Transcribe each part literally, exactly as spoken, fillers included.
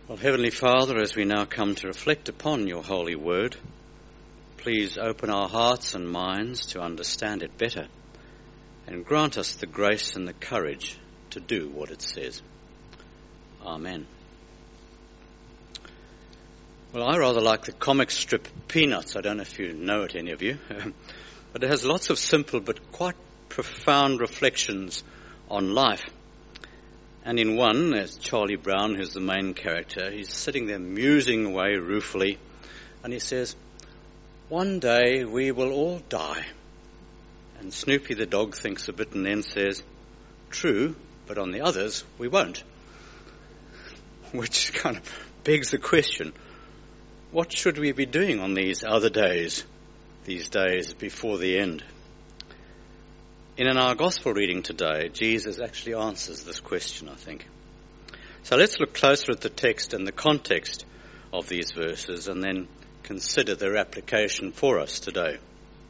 Well, Heavenly Father, as we now come to reflect upon your holy word, please open our hearts and minds to understand it better and grant us the grace and the courage to do what it says. Amen. Well, I rather like the comic strip Peanuts. I don't know if you know it, any of you, but it has lots of simple but quite profound reflections on life. And in one, there's Charlie Brown, who's the main character. He's sitting there musing away ruefully, and he says, "One day we will all die." And Snoopy the dog thinks a bit and then says, "True, but on the others we won't." Which kind of begs the question, what should we be doing on these other days, these days before the end? And in our gospel reading today, Jesus actually answers this question, I think. So let's look closer at the text and the context of these verses and then consider their application for us today.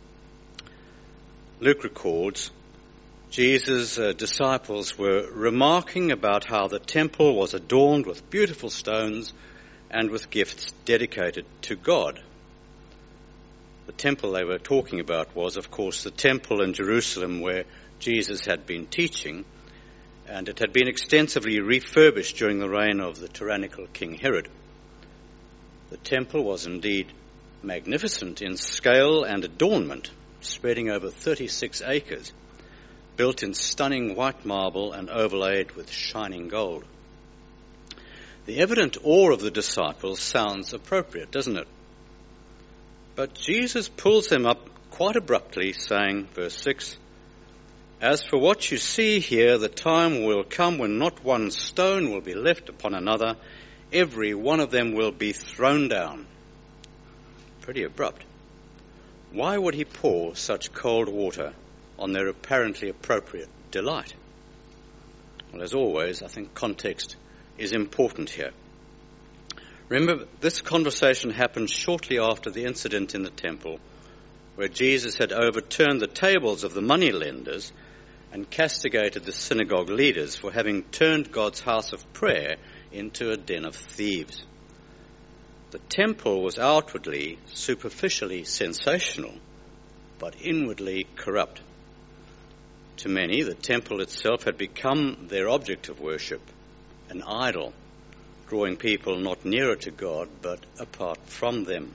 Luke records, Jesus' uh, disciples were remarking about how the temple was adorned with beautiful stones and with gifts dedicated to God. The temple they were talking about was, of course, the temple in Jerusalem where Jesus had been teaching, and it had been extensively refurbished during the reign of the tyrannical King Herod. The temple was indeed magnificent in scale and adornment, spreading over thirty-six acres, built in stunning white marble and overlaid with shining gold. The evident awe of the disciples sounds appropriate, doesn't it? But Jesus pulls them up quite abruptly, saying, verse six, "As for what you see here, the time will come when not one stone will be left upon another. Every one of them will be thrown down." Pretty abrupt. Why would he pour such cold water on their apparently appropriate delight? Well, as always, I think context is important here. Remember, this conversation happened shortly after the incident in the temple where Jesus had overturned the tables of the moneylenders and castigated the synagogue leaders for having turned God's house of prayer into a den of thieves. The temple was outwardly, superficially sensational, but inwardly corrupt. To many, the temple itself had become their object of worship, an idol, drawing people not nearer to God, but apart from them.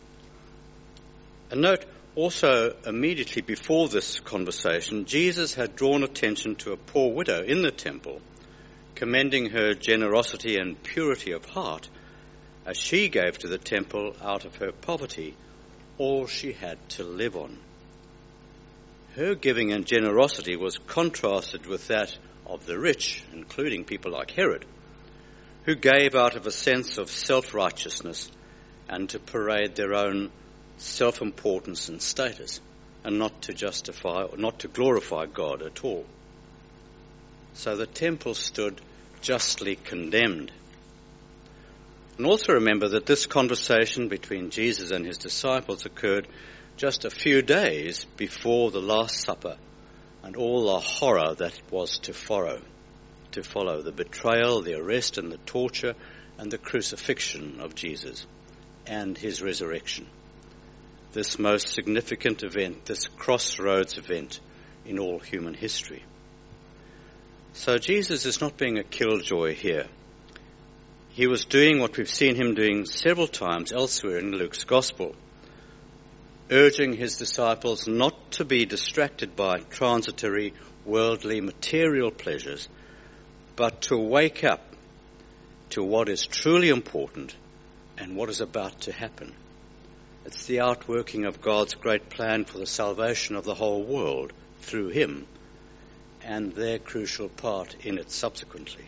And note, also immediately before this conversation, Jesus had drawn attention to a poor widow in the temple, commending her generosity and purity of heart, as she gave to the temple out of her poverty all she had to live on. Her giving and generosity was contrasted with that of the rich, including people like Herod, who gave out of a sense of self-righteousness and to parade their own self-importance and status, and not to justify or not to glorify God at all. So the temple stood justly condemned. And also remember that this conversation between Jesus and his disciples occurred just a few days before the Last Supper and all the horror that was to follow. to follow the betrayal, the arrest and the torture and the crucifixion of Jesus and his resurrection. This most significant event, this crossroads event in all human history. So Jesus is not being a killjoy here. He was doing what we've seen him doing several times elsewhere in Luke's Gospel, urging his disciples not to be distracted by transitory, worldly, material pleasures, but to wake up to what is truly important and what is about to happen. It's the outworking of God's great plan for the salvation of the whole world through him and their crucial part in it subsequently.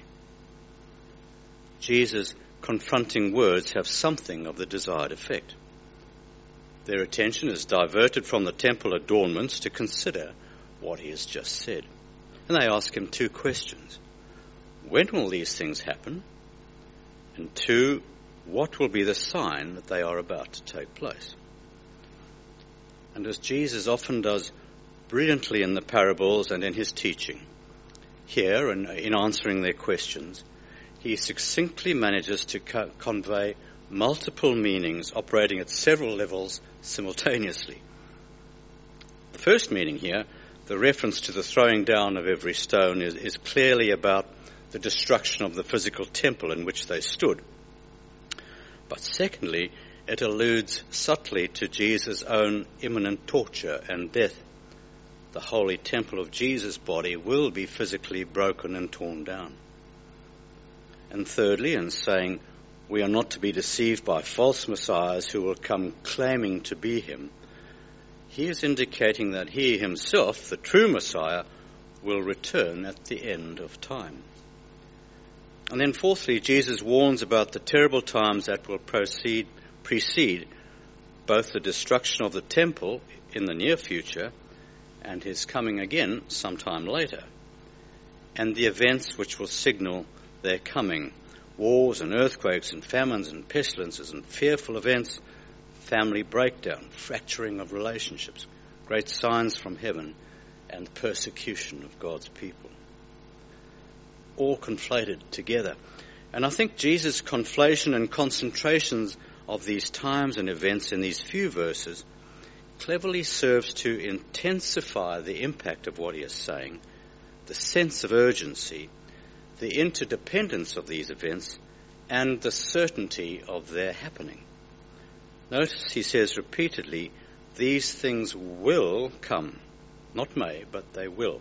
Jesus' confronting words have something of the desired effect. Their attention is diverted from the temple adornments to consider what he has just said. And they ask him two questions. When will these things happen? And two, what will be the sign that they are about to take place? And as Jesus often does brilliantly in the parables and in his teaching, here and in answering their questions, he succinctly manages to co- convey multiple meanings operating at several levels simultaneously. The first meaning here, the reference to the throwing down of every stone, is, is clearly about the destruction of the physical temple in which they stood. But secondly, it alludes subtly to Jesus' own imminent torture and death. The holy temple of Jesus' body will be physically broken and torn down. And thirdly, in saying we are not to be deceived by false messiahs who will come claiming to be him, he is indicating that he himself, the true Messiah, will return at the end of time. And then fourthly, Jesus warns about the terrible times that will proceed, precede both the destruction of the temple in the near future and his coming again sometime later, and the events which will signal their coming: wars and earthquakes and famines and pestilences and fearful events, family breakdown, fracturing of relationships, great signs from heaven, and persecution of God's people. All conflated together. And I think Jesus' conflation and concentrations of these times and events in these few verses cleverly serves to intensify the impact of what he is saying, the sense of urgency, the interdependence of these events, and the certainty of their happening. Notice he says repeatedly, these things will come. Not may, but they will.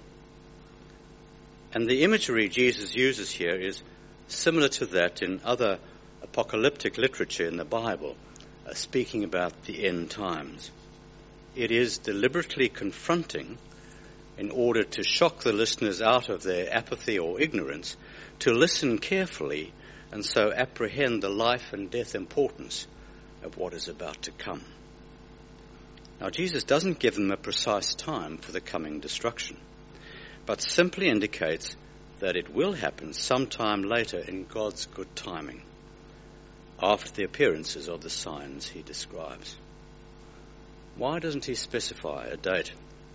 And the imagery Jesus uses here is similar to that in other apocalyptic literature in the Bible, uh, speaking about the end times. It is deliberately confronting in order to shock the listeners out of their apathy or ignorance, to listen carefully and so apprehend the life and death importance of what is about to come. Now, Jesus doesn't give them a precise time for the coming destruction, but simply indicates that it will happen sometime later in God's good timing, after the appearances of the signs he describes. Why doesn't he specify a date?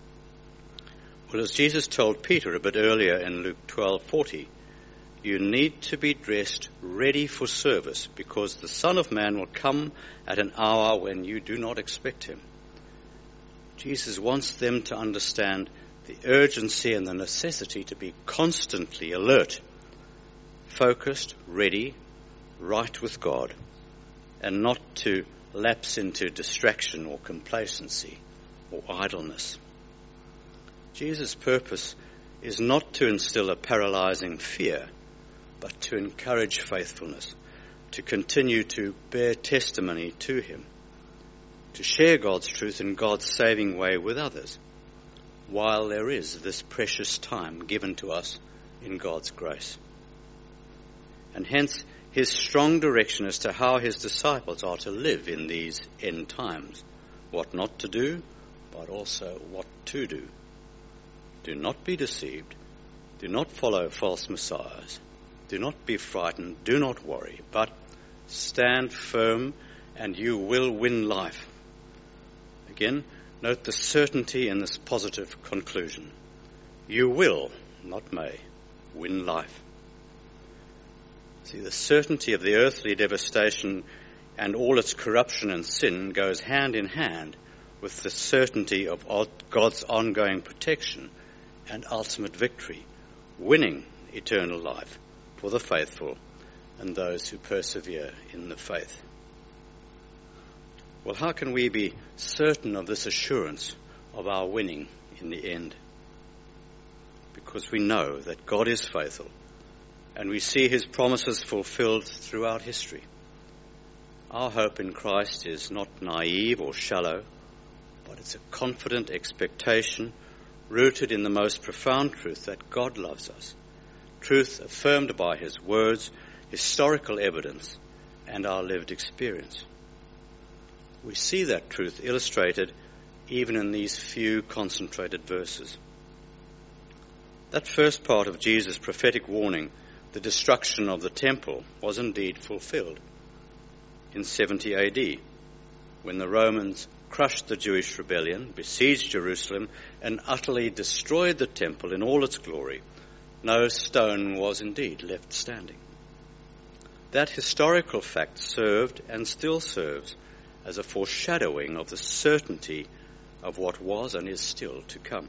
Well, as Jesus told Peter a bit earlier in Luke twelve forty, you need to be dressed ready for service, because the Son of Man will come at an hour when you do not expect him. Jesus wants them to understand the urgency and the necessity to be constantly alert, focused, ready, right with God, and not to lapse into distraction or complacency or idleness. Jesus' purpose is not to instill a paralyzing fear, but to encourage faithfulness, to continue to bear testimony to him, to share God's truth in God's saving way with others, while there is this precious time given to us in God's grace. And hence his strong direction as to how his disciples are to live in these end times, what not to do, but also what to do. Do not be deceived. Do not follow false messiahs. Do not be frightened. Do not worry, but stand firm and you will win life. Again, note the certainty in this positive conclusion. You will, not may, win life. See, the certainty of the earthly devastation and all its corruption and sin goes hand in hand with the certainty of God's ongoing protection and ultimate victory, winning eternal life for the faithful and those who persevere in the faith. Well, how can we be certain of this assurance of our winning in the end? Because we know that God is faithful and we see his promises fulfilled throughout history. Our hope in Christ is not naive or shallow, but it's a confident expectation rooted in the most profound truth that God loves us, truth affirmed by his words, historical evidence, and our lived experience. We see that truth illustrated even in these few concentrated verses. That first part of Jesus' prophetic warning, the destruction of the temple, was indeed fulfilled in seventy A D, when the Romans crushed the Jewish rebellion, besieged Jerusalem, and utterly destroyed the temple in all its glory. No stone was indeed left standing. that historical fact served and still serves as a foreshadowing of the certainty of what was and is still to come.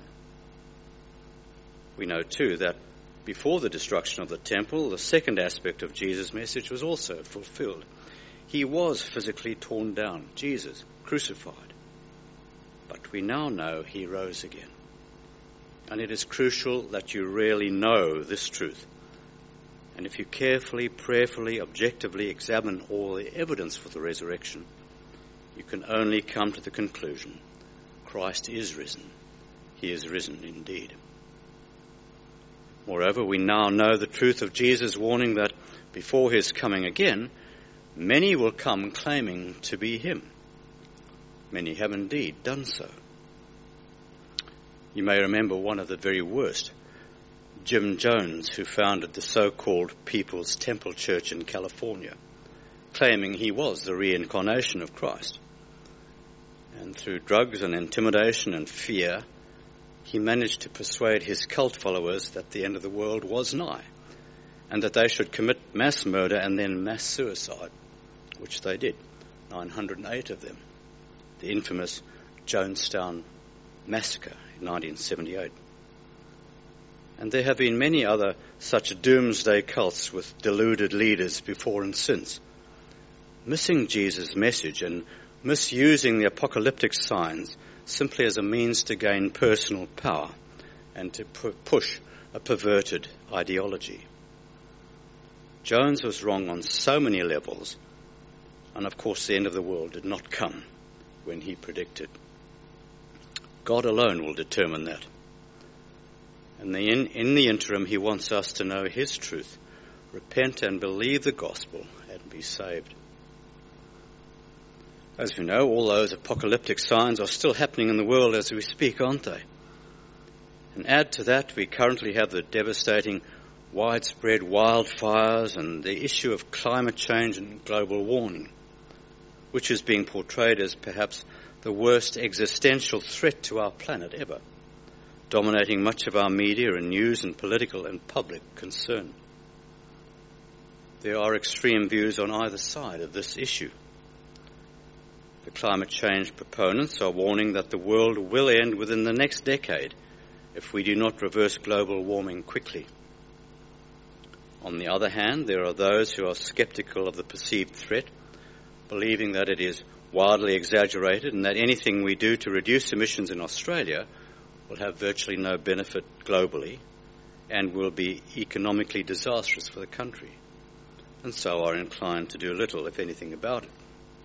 We know too that before the destruction of the temple, the second aspect of Jesus' message was also fulfilled. He was physically torn down, Jesus, crucified. But we now know he rose again. And it is crucial that you really know this truth. And if you carefully, prayerfully, objectively examine all the evidence for the resurrection, you can only come to the conclusion, Christ is risen. He is risen indeed. Moreover, we now know the truth of Jesus' warning that before his coming again, many will come claiming to be him. Many have indeed done so. You may remember one of the very worst, Jim Jones, who founded the so-called People's Temple Church in California, claiming he was the reincarnation of Christ. And through drugs and intimidation and fear, he managed to persuade his cult followers that the end of the world was nigh, and that they should commit mass murder and then mass suicide, which they did, nine hundred eight of them, the infamous Jonestown massacre in nineteen seventy-eight. And there have been many other such doomsday cults with deluded leaders before and since, missing Jesus' message and misusing the apocalyptic signs simply as a means to gain personal power and to pu- push a perverted ideology. Jones was wrong on so many levels, and of course the end of the world did not come when he predicted. God alone will determine that. And the in, in the interim, he wants us to know his truth, repent and believe the gospel, and be saved. As we know, all those apocalyptic signs are still happening in the world as we speak, aren't they? And add to that, we currently have the devastating widespread wildfires and the issue of climate change and global warming, which is being portrayed as perhaps the worst existential threat to our planet ever, dominating much of our media and news and political and public concern. There are extreme views on either side of this issue. The climate change proponents are warning that the world will end within the next decade if we do not reverse global warming quickly. On the other hand, there are those who are skeptical of the perceived threat, believing that it is wildly exaggerated and that anything we do to reduce emissions in Australia will have virtually no benefit globally and will be economically disastrous for the country, and so are inclined to do little, if anything, about it.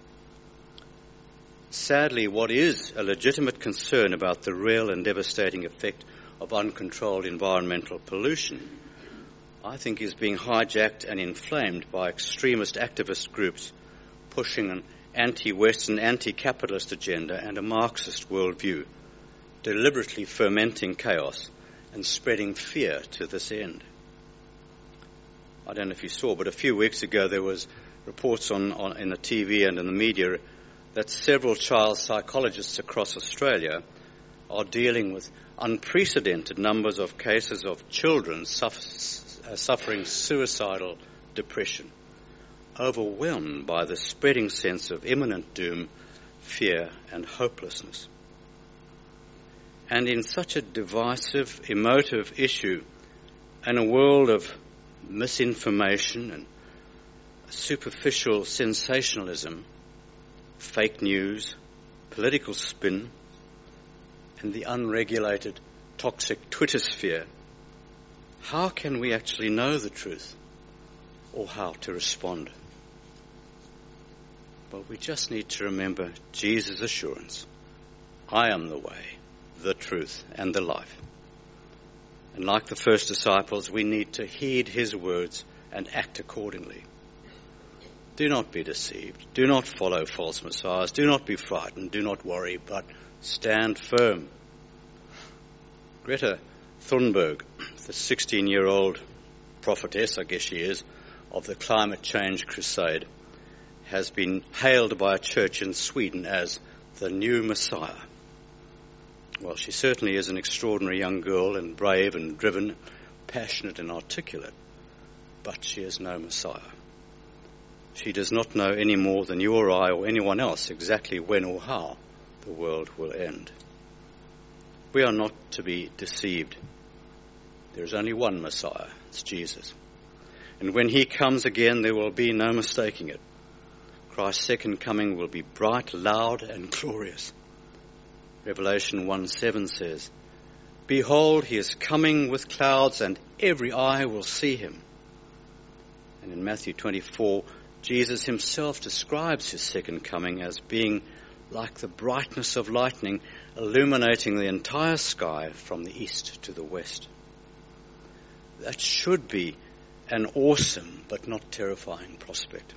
Sadly, what is a legitimate concern about the real and devastating effect of uncontrolled environmental pollution, I think, is being hijacked and inflamed by extremist activist groups pushing an anti-Western, anti-capitalist agenda and a Marxist worldview, deliberately fermenting chaos and spreading fear to this end. I don't know if you saw, but a few weeks ago there was reports on, on in the T V and in the media that several child psychologists across Australia are dealing with unprecedented numbers of cases of children suffer, uh, suffering suicidal depression, overwhelmed by the spreading sense of imminent doom, fear, and hopelessness. And in such a divisive, emotive issue, and a world of misinformation and superficial sensationalism, fake news, political spin, and the unregulated, toxic Twitter sphere, how can we actually know the truth or how to respond? Well, we just need to remember Jesus' assurance, I am the way, the truth, and the life. And like the first disciples, we need to heed his words and act accordingly. Do not be deceived. Do not follow false messiahs. Do not be frightened. Do not worry, but stand firm. Greta Thunberg, the sixteen-year-old prophetess, I guess she is, of the climate change crusade, has been hailed by a church in Sweden as the new Messiah. Well, she certainly is an extraordinary young girl, and brave and driven, passionate and articulate, but she is no Messiah. She does not know any more than you or I or anyone else exactly when or how the world will end. We are not to be deceived. There is only one Messiah, it's Jesus. And when he comes again, there will be no mistaking it. Christ's second coming will be bright, loud, and glorious. Revelation one seven says, "Behold, he is coming with clouds, and every eye will see him." And in Matthew twenty-four, Jesus himself describes his second coming as being like the brightness of lightning, illuminating the entire sky from the east to the west. That should be an awesome but not terrifying prospect.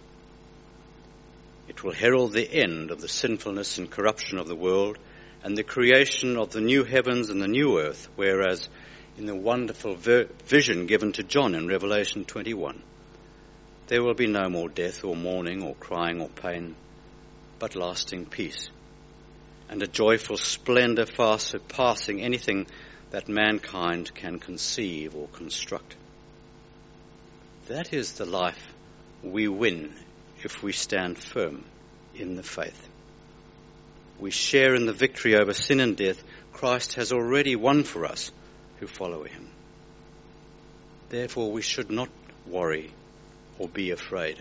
It will herald the end of the sinfulness and corruption of the world and the creation of the new heavens and the new earth, whereas in the wonderful ver- vision given to John in Revelation twenty-one, there will be no more death or mourning or crying or pain, but lasting peace and a joyful splendor far surpassing anything that mankind can conceive or construct. That is the life we win if we stand firm in the faith. We share in the victory over sin and death Christ has already won for us who follow him. Therefore, we should not worry or be afraid.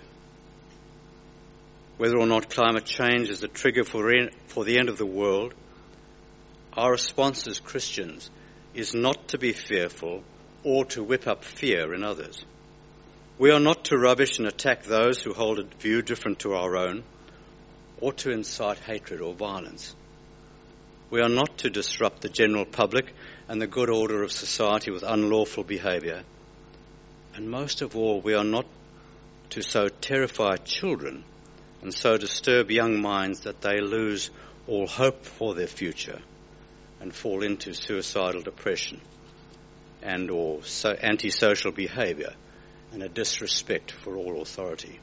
Whether or not climate change is a trigger for, in, for the end of the world, our response as Christians is not to be fearful or to whip up fear in others. We are not to rubbish and attack those who hold a view different to our own, or to incite hatred or violence. We are not to disrupt the general public and the good order of society with unlawful behaviour. And most of all, we are not to so terrify children and so disturb young minds that they lose all hope for their future and fall into suicidal depression and or so antisocial behaviour and a disrespect for all authority.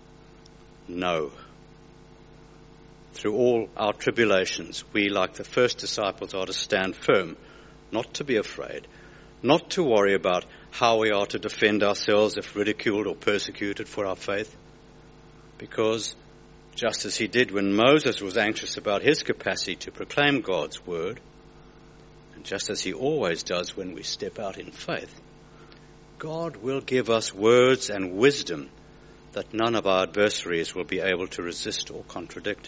No. Through all our tribulations, we, like the first disciples, are to stand firm, not to be afraid, not to worry about how we are to defend ourselves if ridiculed or persecuted for our faith, because just as he did when Moses was anxious about his capacity to proclaim God's word, and just as he always does when we step out in faith, God will give us words and wisdom that none of our adversaries will be able to resist or contradict.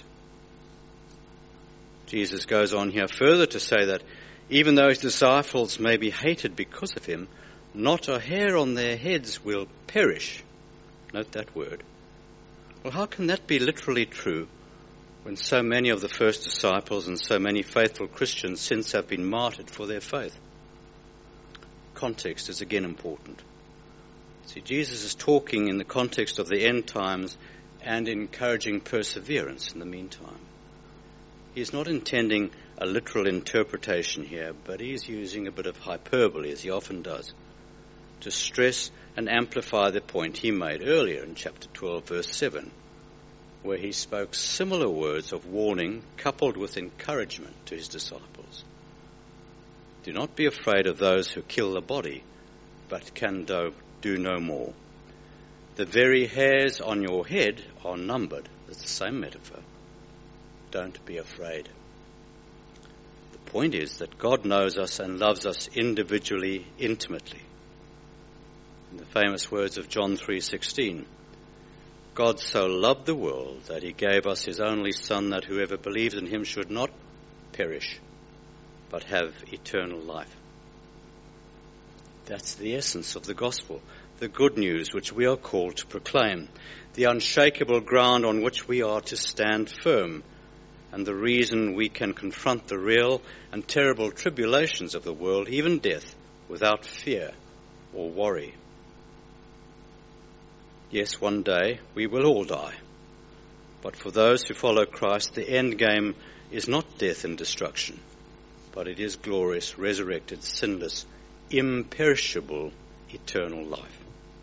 Jesus goes on here further to say that even though his disciples may be hated because of him, not a hair on their heads will perish. Note that word. Well, how can that be literally true when so many of the first disciples and so many faithful Christians since have been martyred for their faith? Context is again important. See, Jesus is talking in the context of the end times and encouraging perseverance in the meantime. He's not intending a literal interpretation here, but he's using a bit of hyperbole, as he often does, to stress and amplify the point he made earlier in chapter twelve, verse seven, where he spoke similar words of warning coupled with encouragement to his disciples. Do not be afraid of those who kill the body, but can do, do no more. The very hairs on your head are numbered. It's the same metaphor. Don't be afraid. The point is that God knows us and loves us individually, intimately. In the famous words of John three sixteen, God so loved the world that he gave us his only Son, that whoever believes in him should not perish, but have eternal life. That's the essence of the gospel, the good news which we are called to proclaim, the unshakable ground on which we are to stand firm, and the reason we can confront the real and terrible tribulations of the world, even death, without fear or worry. Yes, one day we will all die, but for those who follow Christ, the end game is not death and destruction, but it is glorious, resurrected, sinless, imperishable, eternal life.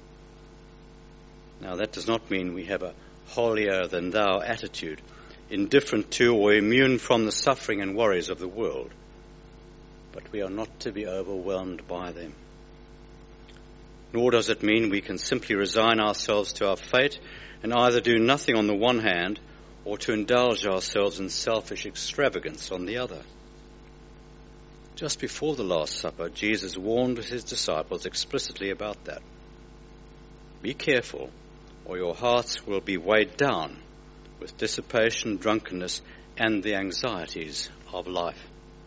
Now, that does not mean we have a holier-than-thou attitude, indifferent to or immune from the suffering and worries of the world, but we are not to be overwhelmed by them. nor does it mean we can simply resign ourselves to our fate and either do nothing on the one hand or to indulge ourselves in selfish extravagance on the other. Just before the Last Supper, Jesus warned his disciples explicitly about that. Be careful, or your hearts will be weighed down with dissipation, drunkenness, and the anxieties of life.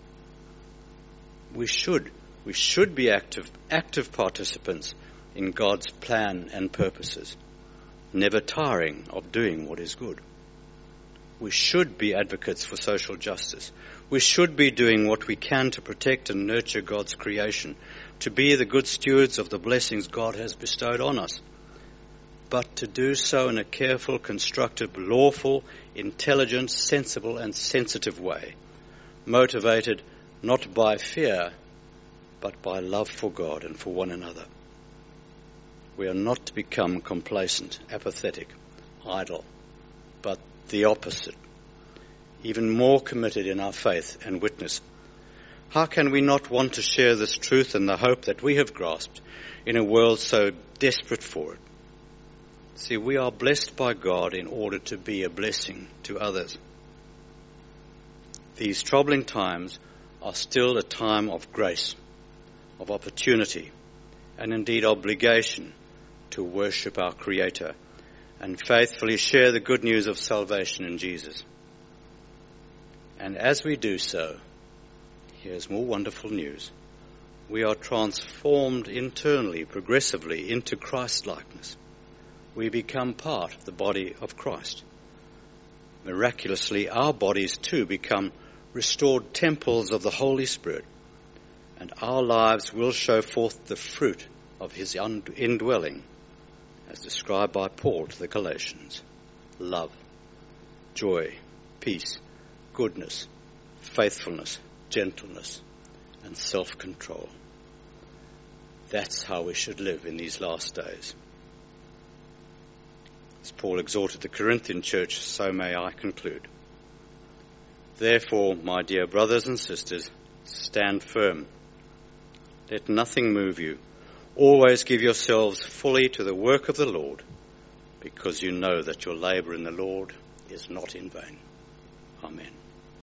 We should, we should be active, active participants in God's plan and purposes, never tiring of doing what is good. We should be advocates for social justice. We should be doing what we can to protect and nurture God's creation, to be the good stewards of the blessings God has bestowed on us, but to do so in a careful, constructive, lawful, intelligent, sensible, and sensitive way, motivated not by fear, but by love for God and for one another. We are not to become complacent, apathetic, idle, but the opposite, even more committed in our faith and witness. How can we not want to share this truth and the hope that we have grasped in a world so desperate for it? See, we are blessed by God in order to be a blessing to others. These troubling times are still a time of grace, of opportunity, and indeed obligation to worship our Creator and faithfully share the good news of salvation in Jesus. And as we do so, here's more wonderful news. We are transformed internally, progressively, into Christ-likeness. We become part of the body of Christ. Miraculously, our bodies too become restored temples of the Holy Spirit, and our lives will show forth the fruit of his indwelling, as described by Paul to the Galatians: love, joy, peace, goodness, faithfulness, gentleness, and self-control. That's how we should live in these last days. As Paul exhorted the Corinthian church, so may I conclude. Therefore, my dear brothers and sisters, stand firm. Let nothing move you. Always give yourselves fully to the work of the Lord, because you know that your labour in the Lord is not in vain. Amen.